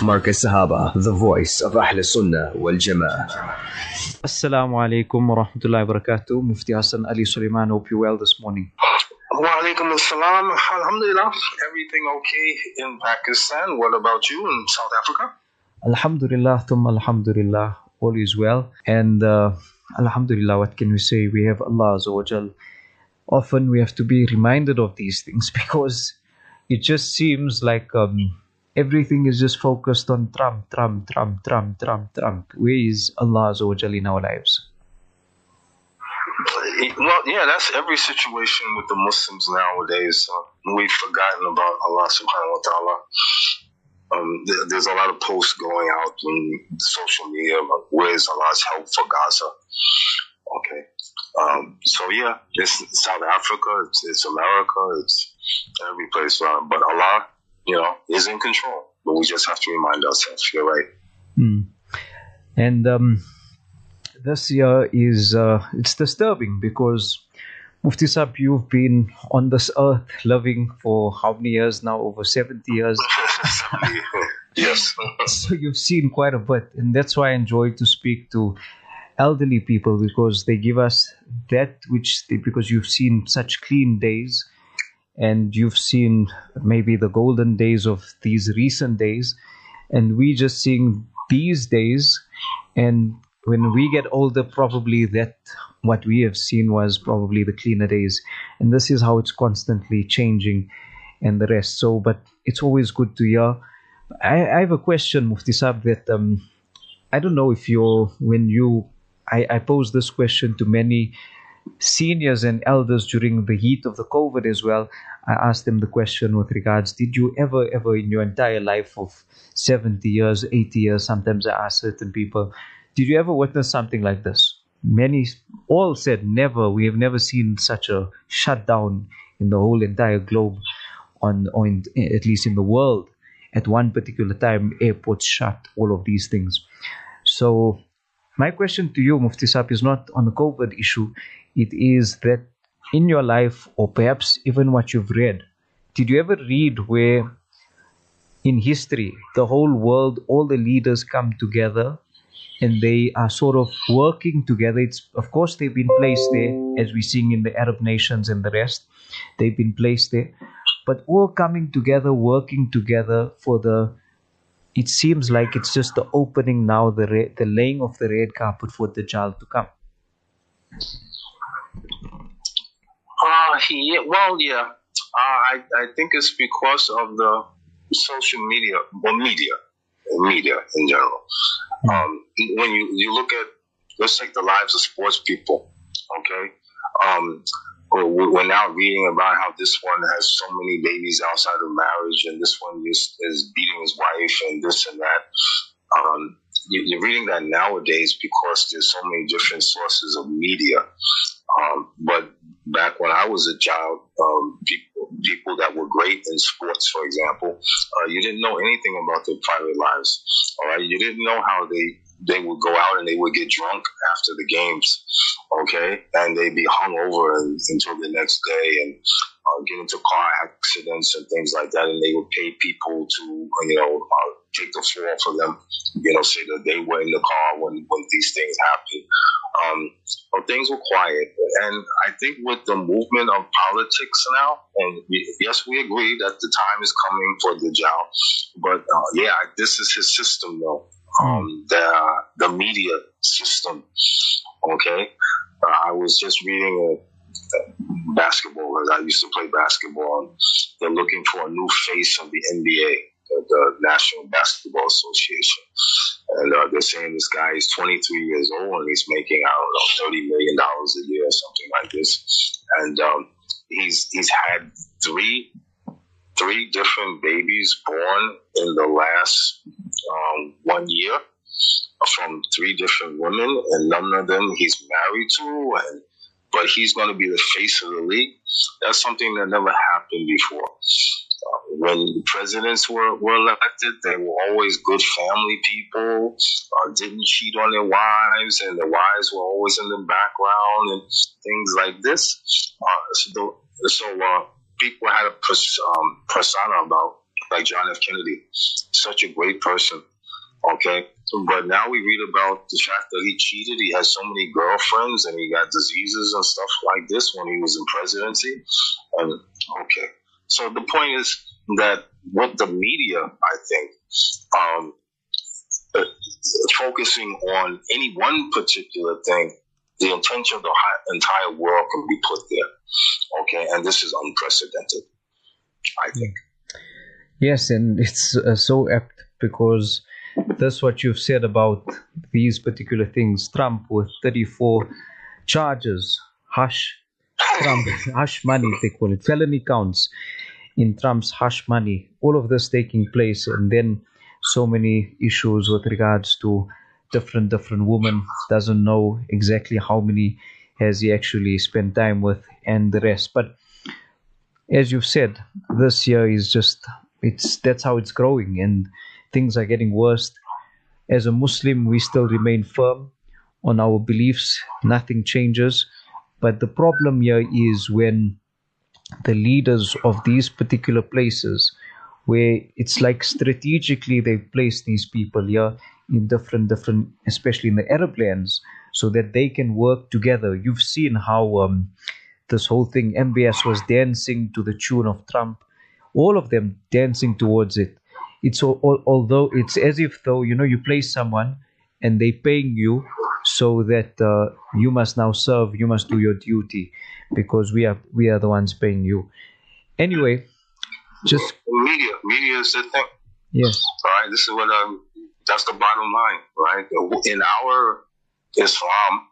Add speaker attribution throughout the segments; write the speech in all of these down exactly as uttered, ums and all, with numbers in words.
Speaker 1: Marcus Sahaba, the voice of Ahl Sunnah wal Jama'ah.
Speaker 2: Assalamu alaikum wa rahmatullahi wa barakatuh. Mufti Hassan Ali Sulaiman, hope you well this morning.
Speaker 3: Wa alaikum assalam. Alhamdulillah. Everything okay in Pakistan. What about you in South Africa?
Speaker 2: Alhamdulillah, thumma alhamdulillah. All is well. And uh, alhamdulillah, what can we say? We have Allah Azza wa Jal. Often we have to be reminded of these things because it just seems like um, everything is just focused on Trump, Trump, Trump, Trump, Trump, Trump. Where is Allah Azza wa Jal in our lives?
Speaker 3: Well, yeah, that's every situation with the Muslims nowadays. Uh, we've forgotten about Allah subhanahu wa ta'ala. Um, there, there's a lot of posts going out on social media about where's Allah's help for Gaza. Okay. Um, so, yeah, it's South Africa, it's, it's America, it's every place. Uh, but Allah, you know, is in control. But we just have to remind ourselves, you're right.
Speaker 2: Mm. And um, this year is, uh, it's disturbing because Mufti Sahib, you've been on this earth living for how many years now? Over seventy years.
Speaker 3: seventy, yes.
Speaker 2: So you've seen quite a bit. And that's why I enjoy to speak to elderly people because they give us that which, they, because you've seen such clean days and you've seen maybe the golden days of these recent days. And we just seeing these days, and when we get older, probably that what we have seen was probably the cleaner days. And this is how it's constantly changing and the rest. So, but it's always good to hear. I, I have a question, Mufti Sahib, that um, I don't know if you're, when you, I, I pose this question to many seniors and elders during the heat of the COVID as well. I asked them the question with regards, did you ever, ever in your entire life of seventy years, eighty years, sometimes I ask certain people, did you ever witness something like this? Many, all said never. We have never seen such a shutdown in the whole entire globe, on, or in, at least in the world. At one particular time, airports shut, all of these things. So my question to you, Mufti Sahib, is not on the COVID issue. It is that in your life, or perhaps even what you've read, did you ever read where in history, the whole world, all the leaders come together and they are sort of working together? It's, of course, they've been placed there, as we sing in the Arab nations and the rest. They've been placed there. But all coming together, working together for the, it seems like it's just the opening now, the re, the laying of the red carpet for Dajjal to come.
Speaker 3: Uh, yeah, well, yeah. Uh, I, I think it's because of the social media, or media, media in general. Um, when you, you look at, let's take the lives of sports people, okay? Um, we're now reading about how this one has so many babies outside of marriage, and this one is, is beating his wife, and this and that. Um, you, you're reading that nowadays because there's so many different sources of media. Um, but back when I was a child, um, people, people that were great in sports, for example, uh, you didn't know anything about their private lives. All right, you didn't know how they they would go out and they would get drunk after the games, okay, and they'd be hung over and, until the next day and uh, get into car accidents and things like that, and they would pay people to, you know, uh, take the fall for them, you know, say that they were in the car when, when these things happened. Um, but things were quiet. And I think with the movement of politics now, and we, yes, we agree that the time is coming for Dajjal, but uh, yeah, this is his system though. Um, the, the media system, okay? Uh, I was just reading a, a basketball, as I used to play basketball, and they're looking for a new face of the N B A, the, the National Basketball Association. And uh, they're saying this guy is twenty-three years old and he's making, I don't know, thirty million dollars a year or something like this. And um, he's he's had three three different babies born in the last um, one year from three different women, and none of them he's married to. And but he's going to be the face of the league. That's something that never happened before. Uh, when presidents were, were elected, they were always good family people, uh, didn't cheat on their wives, and the wives were always in the background and things like this. Uh, so the, so uh, people had a pers- um, persona about like John F. Kennedy, such a great person. Okay, but now we read about the fact that he cheated. He has so many girlfriends, and he got diseases and stuff like this when he was in presidency. And okay, so the point is that with the media, I think, um, uh, focusing on any one particular thing, the intention of the hi- entire world can be put there. Okay, and this is unprecedented, I think.
Speaker 2: Yes, and it's uh, so apt because that's what you've said about these particular things. Trump with thirty-four charges, hush, Trump, hush money, they call it, felony counts in Trump's hush money. All of this taking place, and then so many issues with regards to different different women. Doesn't know exactly how many has he actually spent time with, and the rest. But as you've said, this year is just it's that's how it's growing, and things are getting worse. As a Muslim, we still remain firm on our beliefs. Nothing changes. But the problem here is when the leaders of these particular places, where it's like strategically they place these people here in different, different, especially in the Arab lands, so that they can work together. You've seen how um, this whole thing, M B S was dancing to the tune of Trump, all of them dancing towards it. It's all, all, although it's as if though, you know, you place someone and they paying you so that uh, you must now serve, you must do your duty because we are we are the ones paying you. Anyway, just
Speaker 3: media, media is the thing.
Speaker 2: Yes.
Speaker 3: All right, this is what um, that's the bottom line, right? In our Islam,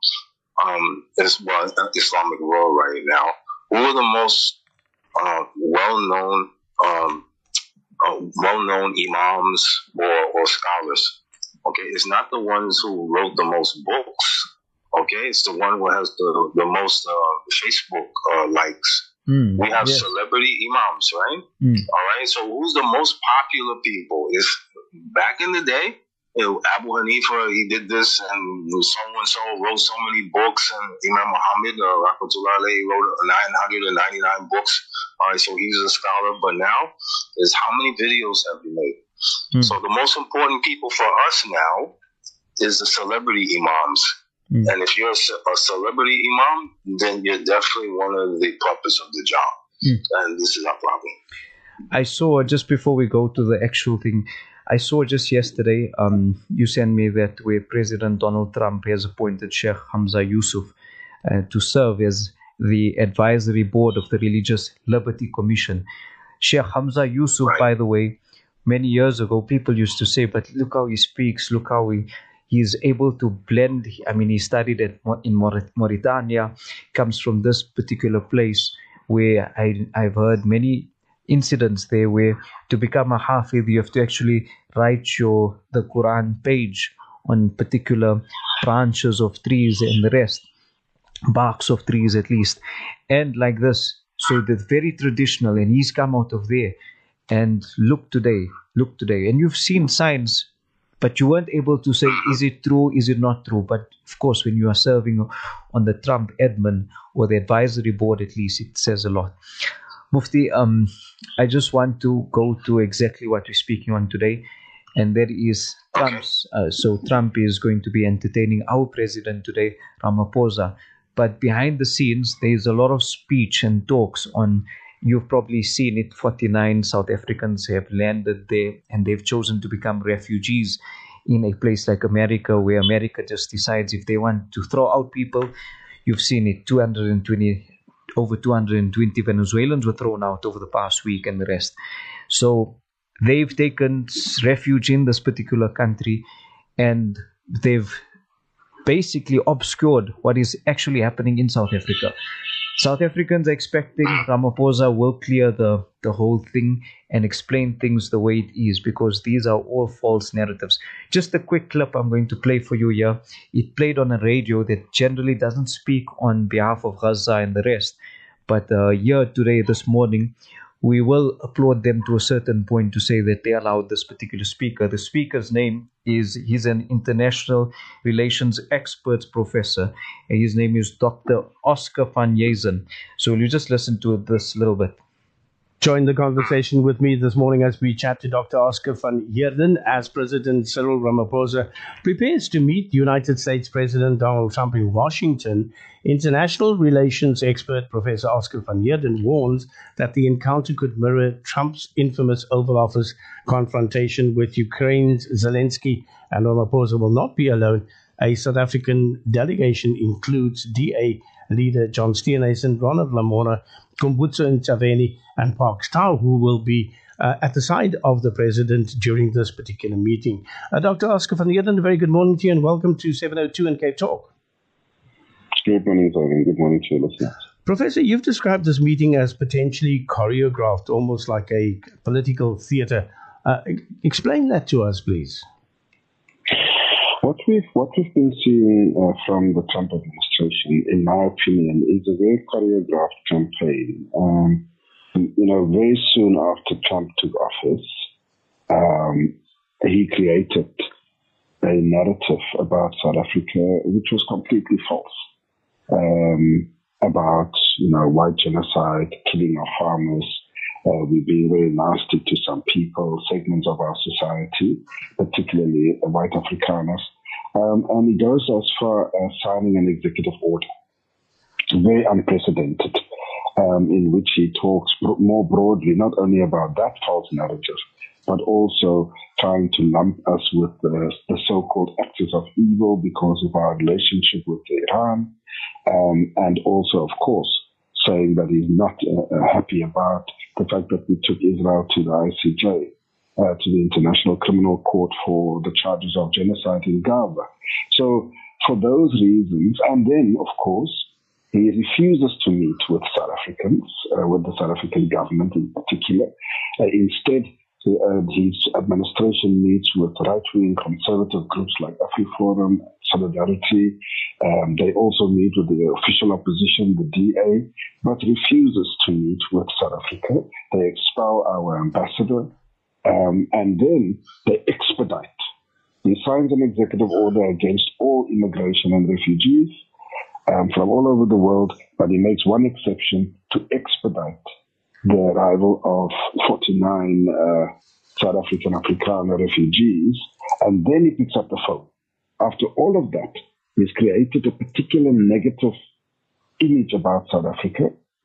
Speaker 3: um, is well, Islamic world right now, who are the most uh, well-known, um, uh, well-known imams or, or scholars? Okay, it's not the ones who wrote the most books. Okay, it's the one who has the the most uh, Facebook uh, likes.
Speaker 2: Mm,
Speaker 3: we have
Speaker 2: yes.
Speaker 3: celebrity imams, right?
Speaker 2: Mm.
Speaker 3: All right. So who's the most popular people? Is back in the day, you know, Abu Hanifa, he did this, and so and so wrote so many books, and Imam Muhammad, uh, Rahmatullah alayhi, wrote nine hundred ninety-nine books. All right, so he's a scholar. But now, is how many videos have been made? Mm. So the most important people for us now is the celebrity imams. Mm. And if you're a celebrity imam, then you're definitely one of the puppets of the job. Mm. And this is our problem.
Speaker 2: I saw, just before we go to the actual thing, I saw just yesterday, um, you sent me that where President Donald Trump has appointed Sheikh Hamza Yusuf uh, to serve as the advisory board of the Religious Liberty Commission. Sheikh Hamza Yusuf, right. By the way, many years ago, people used to say, but look how he speaks, look how he... He's able to blend. I mean, he studied at, in Mauritania, comes from this particular place where I, I've heard many incidents there where to become a Hafid, you have to actually write your the Quran page on particular branches of trees and the rest, barks of trees at least. And like this, so that's very traditional, and he's come out of there. And look today, look today. And you've seen signs, but you weren't able to say, is it true, is it not true? But of course, when you are serving on the Trump admin or the advisory board, at least it says a lot. Mufti, um, I just want to go to exactly what we're speaking on today, and that is Trump's. Uh, so Trump is going to be entertaining our president today, Ramaphosa. But behind the scenes, there is a lot of speech and talks on. You've probably seen it, forty-nine South Africans have landed there and they've chosen to become refugees in a place like America, where America just decides if they want to throw out people. You've seen it, two hundred twenty, over two hundred twenty Venezuelans were thrown out over the past week and the rest. So they've taken refuge in this particular country, and they've basically obscured what is actually happening in South Africa. South Africans are expecting Ramaphosa will clear the, the whole thing and explain things the way it is, because these are all false narratives. Just a quick clip I'm going to play for you here. It played on a radio that generally doesn't speak on behalf of Gaza and the rest. But uh, here today, this morning, we will applaud them to a certain point to say that they allowed this particular speaker. The speaker's name is, he's an international relations experts professor, and his name is Doctor Oscar van Jezen. So will you just listen to this little bit?
Speaker 4: join the conversation with me this morning as we chat to Doctor Oscar van Heerden as President Cyril Ramaphosa prepares to meet United States President Donald Trump in Washington. International relations expert Professor Oscar van Heerden warns that the encounter could mirror Trump's infamous Oval Office confrontation with Ukraine's Zelensky, and Ramaphosa will not be alone. A South African delegation includes D A leader John Steenhuisen, Ronald Lamola, Kumbutso Ntshavheni, and Park Staal, who will be uh, at the side of the president during this particular meeting. Uh, Doctor Oscar van Heerden, a very good morning to you and welcome to seven oh two in Cape Talk.
Speaker 5: Good morning, Tony. Good morning to your listeners.
Speaker 4: Professor, you've described this meeting as potentially choreographed, almost like a political theater. Uh, explain that to us, please.
Speaker 5: What we've what we've been seeing uh, from the Trump administration, in my opinion, is a very choreographed campaign. Um, you know, very soon after Trump took office, um, he created a narrative about South Africa which was completely false. Um, about you know white genocide, killing of farmers. Uh, we've been very nasty to some people, segments of our society, particularly white Afrikaners. Um, and he goes as far as signing an executive order, very unprecedented, um, in which he talks more broadly, not only about that false narrative, but also trying to lump us with the, the so-called axis of evil because of our relationship with Iran, um, and also, of course, saying that he's not uh, happy about the fact that we took Israel to the I C J, uh, to the International Criminal Court for the charges of genocide in Gaza. So for those reasons, and then, of course, he refuses to meet with South Africans, uh, with the South African government in particular. Uh, instead, uh, his administration meets with right-wing conservative groups like AfriForum, Solidarity. Um, they also meet with the official opposition, the D A, but refuses to meet with South Africa. They expel our ambassador, um, and then they expedite. He signs an executive order against all immigration and refugees um, from all over the world, but he makes one exception to expedite the arrival of forty-nine uh, South African Afrikaner refugees, and then he picks up the phone. After all of that, he's created a particular negative image about South Africa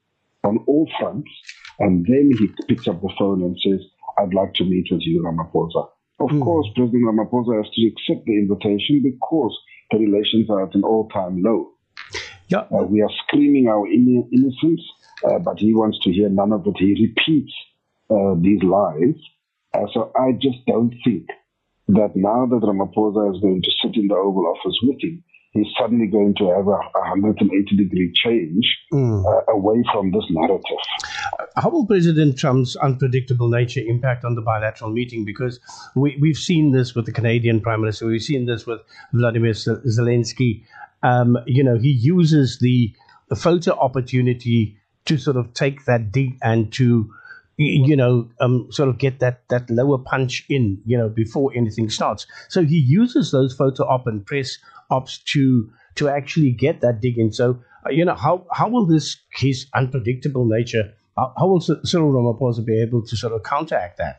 Speaker 5: on all fronts, and then he picks up the phone and says, I'd like to meet with you, Ramaphosa. Of mm. course, President Ramaphosa has to accept the invitation because the relations are at an all-time low.
Speaker 4: Yeah.
Speaker 5: Uh, we are screaming our in- innocence, uh, but he wants to hear none of it. He repeats uh, these lies. Uh, so I just don't think that now that Ramaphosa is going to sit in the Oval Office with him, he's suddenly going to have a one hundred eighty degree change mm. uh, away from this narrative.
Speaker 4: How will President Trump's unpredictable nature impact on the bilateral meeting? Because we, we've seen this with the Canadian Prime Minister. We've seen this with Vladimir Zelensky. Um, you know, he uses the, the photo opportunity to sort of take that dig and to, you know, um, sort of get that, that lower punch in, you know, before anything starts. So he uses those photo op and press ops to to actually get that dig in. So, uh, you know, how, how will this, his unpredictable nature, how, how will Cyril Ramaphosa be able to sort of counteract that?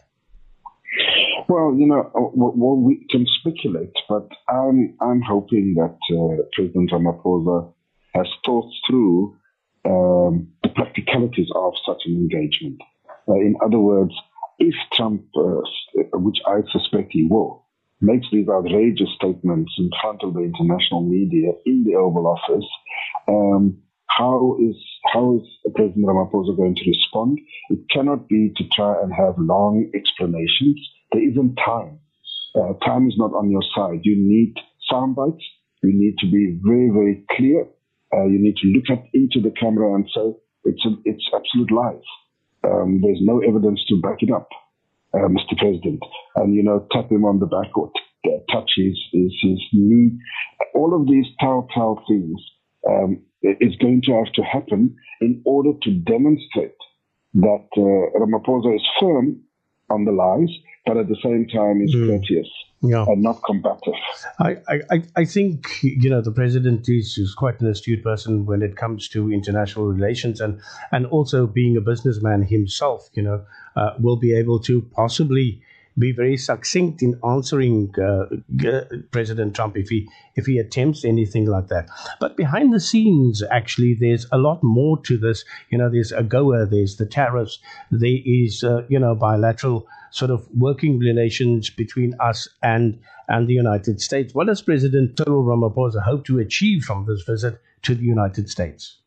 Speaker 5: Well, you know, well, we can speculate, but I'm I'm hoping that uh, President Ramaphosa has thought through um, the practicalities of such an engagement. Uh, in other words, if Trump, uh, which I suspect he will, makes these outrageous statements in front of the international media in the Oval Office, um, how is how is President Ramaphosa going to respond? It cannot be to try and have long explanations. There isn't time. Uh, time is not on your side. You need sound bites. You need to be very, very clear. Uh, you need to look at into the camera and say, it's a, it's absolute lies. Um, there's no evidence to back it up, uh, Mister President. And, you know, tap him on the back or t- touch his, his, his knee. All of these telltale things um, is going to have to happen in order to demonstrate that uh, Ramaphosa is firm on the lies, but at the same time is
Speaker 4: Mm.
Speaker 5: courteous
Speaker 4: Yeah.
Speaker 5: and not combative.
Speaker 4: I, I, I- I think, you know, the president is, is quite an astute person when it comes to international relations, and, and also being a businessman himself, you know, uh, will be able to possibly be very succinct in answering uh, g- President Trump if he if he attempts anything like that. But behind the scenes, actually, there's a lot more to this. You know, there's AGOA, there's the tariffs, there is uh, you know bilateral sort of working relations between us and and the United States. What does President Cyril Ramaphosa hope to achieve from this visit to the United States?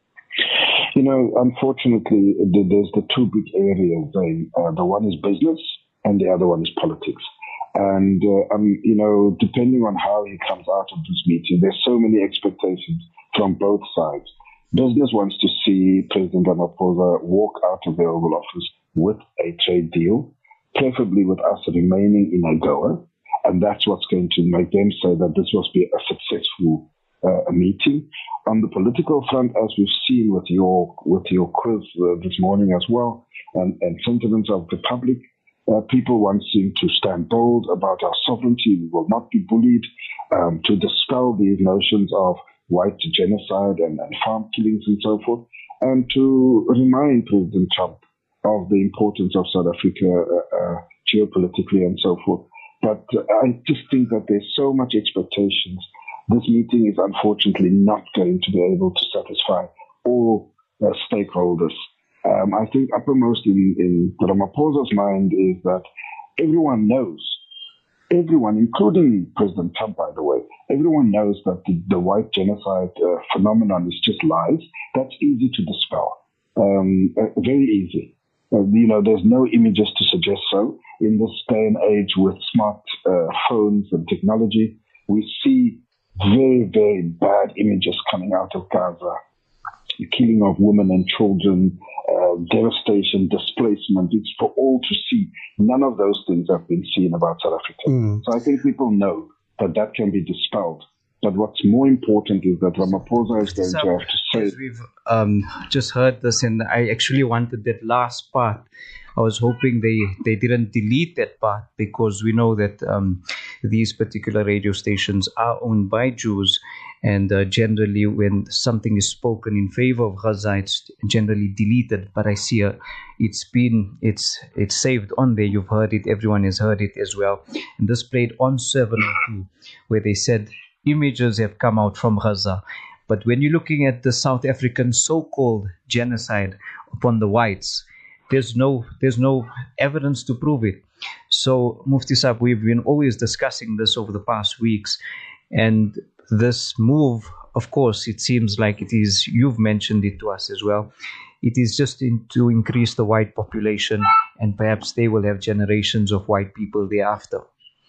Speaker 5: You know, unfortunately, th- there's the two big areas. They, uh, the one is business, and the other one is politics. And, uh, um, you know, depending on how he comes out of this meeting, there's so many expectations from both sides. Business wants to see President Ramaphosa walk out of the Oval Office with a trade deal, preferably with us remaining in AGOA. And that's what's going to make them say that this must be a successful uh, meeting. On the political front, as we've seen with your with your quiz uh, this morning as well, and, and sentiments of the public, uh, people want to stand bold about our sovereignty. We will not be bullied, um, to dispel these notions of white genocide and, and farm killings and so forth, and to remind President Trump of the importance of South Africa uh, uh, geopolitically and so forth. But uh, I just think that there's so much expectations. This meeting is unfortunately not going to be able to satisfy all uh, stakeholders. Um, I think uppermost in, in Ramaphosa's mind is that everyone knows, everyone, including President Trump, by the way, everyone knows that the, the white genocide uh, phenomenon is just lies. That's easy to dispel, um, uh, very easy. Uh, you know, there's no images to suggest so. In this day and age with smart uh, phones and technology, we see very, very bad images coming out of Gaza. The killing of women and children, uh, devastation, displacement. It's for all to see. None of those things have been seen about South Africa.
Speaker 4: Mm.
Speaker 5: So I think people know that that can be dispelled. But what's more important is that Ramaphosa is going to have to say...
Speaker 2: Yes, we've um, just heard this, and I actually wanted that last part. I was hoping they, they didn't delete that part, because we know that um, these particular radio stations are owned by Jews, and uh, generally when something is spoken in favor of Gaza, it's generally deleted. But I see uh, it's been it's it's saved on there. You've heard it. Everyone has heard it as well. And this played on seven oh two, where they said images have come out from Gaza. But when you're looking at the South African so-called genocide upon the whites, there's no there's no evidence to prove it. So, Mufti Saab, we've been always discussing this over the past weeks, and this move, of course, it seems like it is, you've mentioned it to us as well, it is just in, to increase the white population, and perhaps they will have generations of white people thereafter.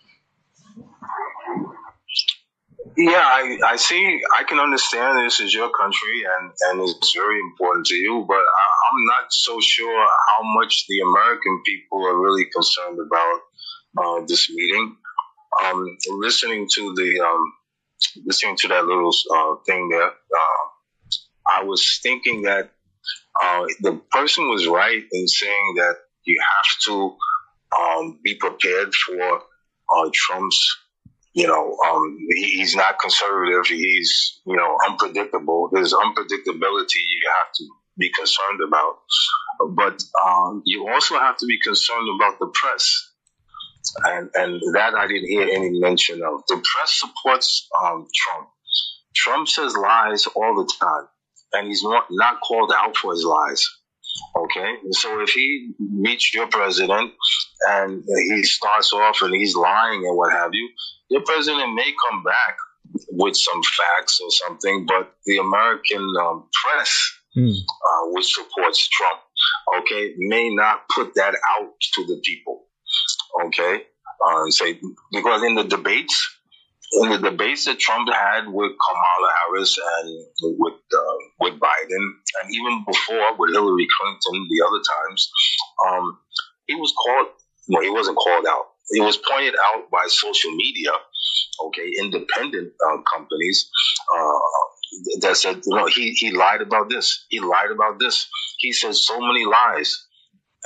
Speaker 3: Yeah, I, I see. I can understand this is your country, and, and it's very important to you, but I, I'm not so sure how much the American people are really concerned about uh, this meeting. Um, listening to the um, listening to that little uh, thing there, uh, I was thinking that uh, the person was right in saying that you have to um, be prepared for uh, Trump's. You know, um, he, he's not conservative. He's, you know, unpredictable. There's unpredictability you have to be concerned about. But um, you also have to be concerned about the press. And, and that I didn't hear any mention of. The press supports um, Trump. Trump says lies all the time. And he's not, not called out for his lies. Okay? So if he meets your president and he starts off and he's lying and what have you, your president may come back with some facts or something, but the American um, press, mm. uh, which supports Trump, okay, may not put that out to the people, okay? Uh, and say, because in the debates, in the debates that Trump had with Kamala Harris and with uh, with Biden, and even before with Hillary Clinton, the other times, um, he was called. No, he wasn't called out. It was pointed out by social media, okay, independent uh, companies uh, that said, you know, he, he lied about this. He lied about this. He said so many lies.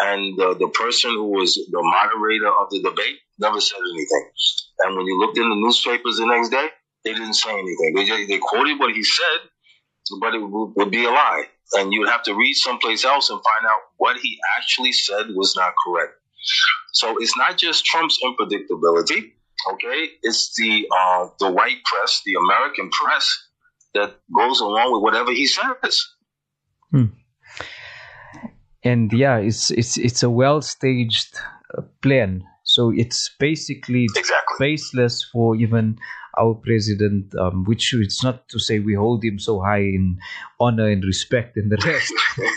Speaker 3: and the, the person who was the moderator of the debate never said anything. And when you looked in the newspapers the next day, they didn't say anything. They just, they quoted what he said, but it would, would be a lie. And you'd have to read someplace else and find out what he actually said was not correct. So it's not just Trump's unpredictability, okay? It's the uh, the white press, the American press, that goes along with whatever he says.
Speaker 2: Hmm. And yeah, it's it's it's a well staged uh, plan. So it's basically
Speaker 3: exactly.
Speaker 2: baseless for even our president, um, which it's not to say we hold him so high in honor and respect and the rest.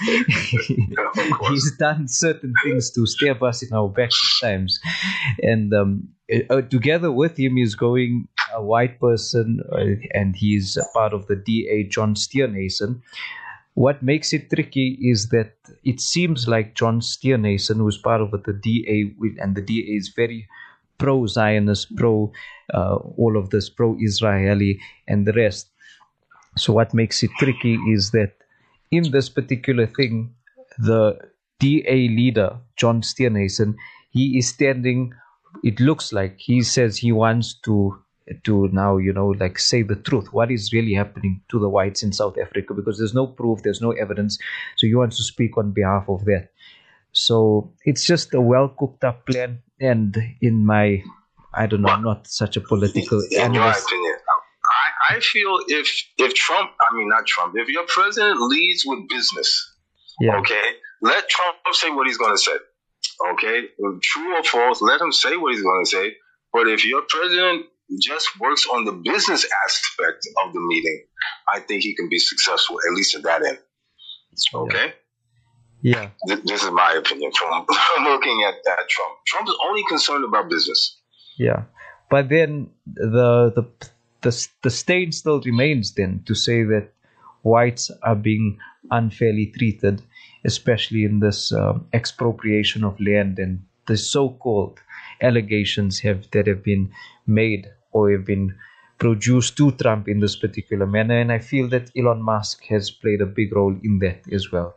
Speaker 3: Yeah,
Speaker 2: he's done certain things to stab us in our backs at times. And um, uh, together with him is going a white person, uh, and he's a part of the D A, John Steenhuisen. What makes it tricky is that it seems like John Steenhuisen, who's part of the D A, and the D A is very pro-Zionist, pro uh, all of this, pro-Israeli and the rest. So what makes it tricky is that in this particular thing, the D A leader, John Steenhuisen, he is standing, it looks like he says he wants to to now, you know, like say the truth. What is really happening to the whites in South Africa? Because there's no proof, there's no evidence. So he wants to speak on behalf of that. So it's just a well cooked up plan. And in my, I don't know, I'm not such a political
Speaker 3: in
Speaker 2: analyst.
Speaker 3: your opinion, I, I feel if if Trump, I mean not Trump, if your president leads with business,
Speaker 2: Yeah.
Speaker 3: okay, let Trump say what he's going to say. Okay, true or false, let him say what he's going to say. But if your president just works on the business aspect of the meeting, I think he can be successful, at least at that end. Okay?
Speaker 2: Yeah.
Speaker 3: Th- this is my opinion from looking at that Trump. Trump is only concerned about business.
Speaker 2: Yeah. But then the the the, the state still remains then to say that whites are being unfairly treated, especially in this uh, expropriation of land and the so-called allegations have that have been made or have been produced to Trump in this particular manner, and I feel that Elon Musk has played a big role in that as well.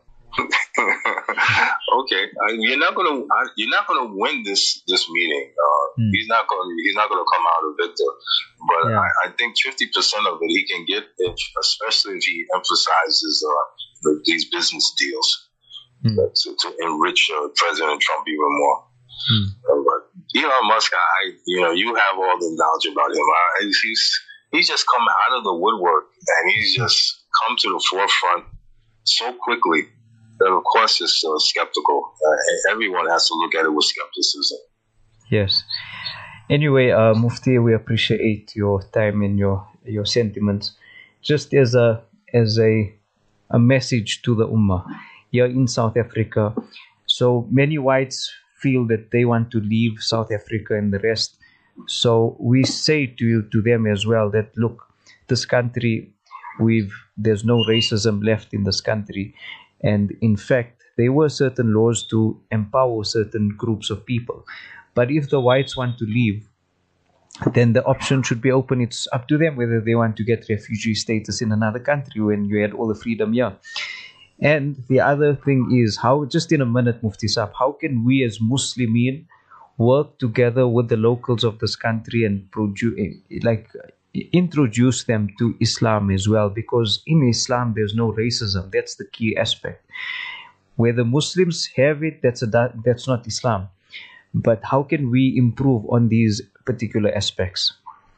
Speaker 3: Okay, uh, you're not gonna uh, you're not gonna win this this meeting. Uh,
Speaker 2: Hmm.
Speaker 3: He's not gonna he's not gonna come out a victor. But
Speaker 2: Yeah.
Speaker 3: I, I think fifty percent of it he can get, if, especially if he emphasizes uh, the, these business deals
Speaker 2: Hmm.
Speaker 3: uh, to, to enrich uh, President Trump even more.
Speaker 2: Hmm.
Speaker 3: Uh, But Elon Musk, I you know you have all the knowledge about him. I, he's he's just come out of the woodwork and he's just come to the forefront so quickly that of course it's uh, skeptical. Uh, everyone has to look at it with skepticism.
Speaker 2: Yes. Anyway, uh, Mufti, we appreciate your time and your your sentiments. Just as a as a a message to the Ummah here in South Africa. So many whites feel that they want to leave South Africa and the rest. So we say to you, to them as well, that look, this country, we've there's no racism left in this country, and in fact, there were certain laws to empower certain groups of people. But if the whites want to leave, then the option should be open. It's up to them whether they want to get refugee status in another country when you had all the freedom here. And the other thing is how, just in a minute, Mufti Saab, how can we as Muslimin work together with the locals of this country and produce, like, introduce them to Islam as well? Because in Islam, there's no racism. That's the key aspect. Where the Muslims have it, that's a that's not Islam. But how can we improve on these particular aspects?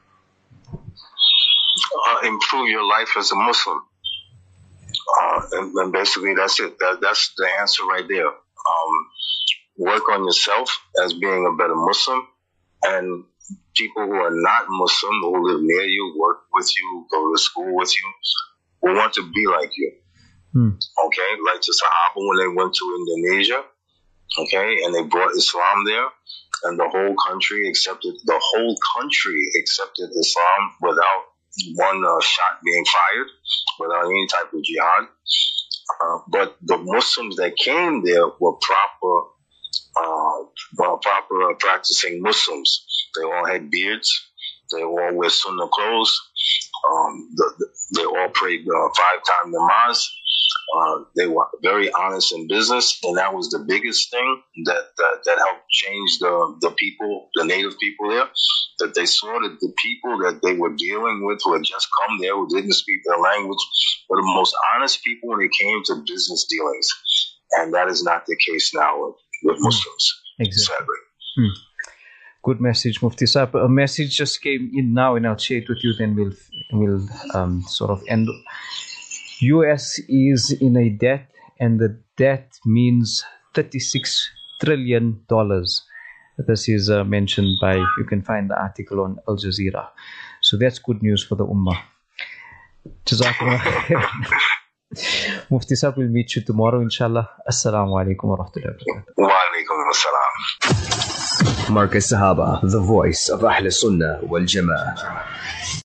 Speaker 3: Uh, improve your life as a Muslim. Uh, and, and basically that's it. That, that's the answer right there. Um, work on yourself as being a better Muslim, and people who are not Muslim, who live near you, work with you, go to school with you, will want to be like you.
Speaker 2: Hmm.
Speaker 3: Okay, like the Sahaba when they went to Indonesia, okay, and they brought Islam there, and the whole country accepted, the whole country accepted Islam without one uh, shot being fired, without any type of jihad. Uh, but the Muslims that came there were proper, uh, were proper practicing Muslims. They all had beards. They all wear sunnah clothes. Um, the, the, they all prayed uh, five-time namaz. Uh, they were very honest in business, and that was the biggest thing that that, that helped change the, the people, the native people there, that they saw that the people that they were dealing with who had just come there, who didn't speak their language, were the most honest people when it came to business dealings. And that is not the case now with, with Muslims,
Speaker 2: Exactly.
Speaker 3: sadly.
Speaker 2: Hmm. Good message, Mufti Saab. A message just came in now, and I'll share it with you, then we'll, we'll um, sort of end. U S is in a debt, and the debt means thirty-six trillion dollars. This is uh, mentioned by, you can find the article on Al Jazeera. So that's good news for the Ummah. Jazakumullah khair. Mufti Saab, will meet you tomorrow, inshallah. Assalamu alaikum wa rahmatullahi wa barakatuh.
Speaker 3: Wa alaikum assalam.
Speaker 1: Marcus Sahaba, the voice of Ahl Sunnah wal Jama'ah.